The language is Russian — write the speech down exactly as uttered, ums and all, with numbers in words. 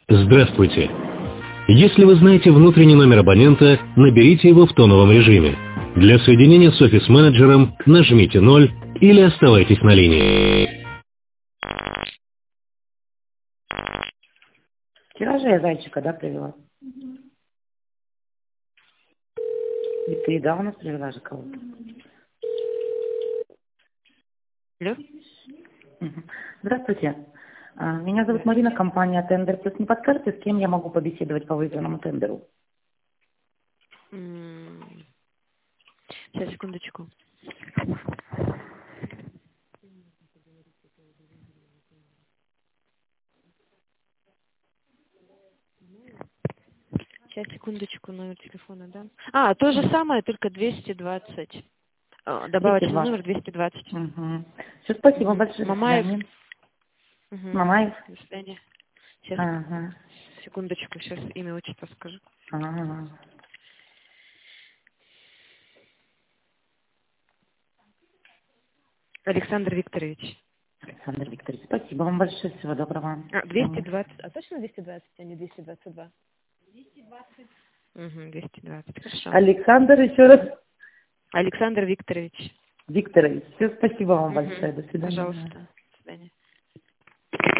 Здравствуйте. Если вы знаете внутренний номер абонента, наберите его в тоновом режиме. Для соединения с офис-менеджером нажмите ноль или оставайтесь на линии. Вчера же я зайчика, да, привела? И ты, да, у нас привела же кого-то? Алло? Мгм. Здравствуйте. А, Меня зовут Марина, компания «Тендер Плюс». Не подскажете, с кем я могу побеседовать по выигранному тендеру? М, Сейчас, секундочку. Сейчас, секундочку, номер телефона, да? А, то же самое, только двести двадцать. А, Добавочный двести двадцать. номер двести двадцать. Угу. Все, спасибо Мгм. большое. До Мамаев. свидания. Мгм. Мамаев. До свидания. Сейчас, Ага. секундочку, сейчас имя, отчество скажу. Ага. Александр Викторович. Александр Викторович, спасибо вам большое. Всего доброго. А, двести Мгм. двадцать. А точно двести двадцать, а не двести двадцать два? Угу, двести двадцать. Хорошо. Александр, еще раз. Александр Викторович. Викторович, все, спасибо вам Мгм. большое. До свидания. Пожалуйста.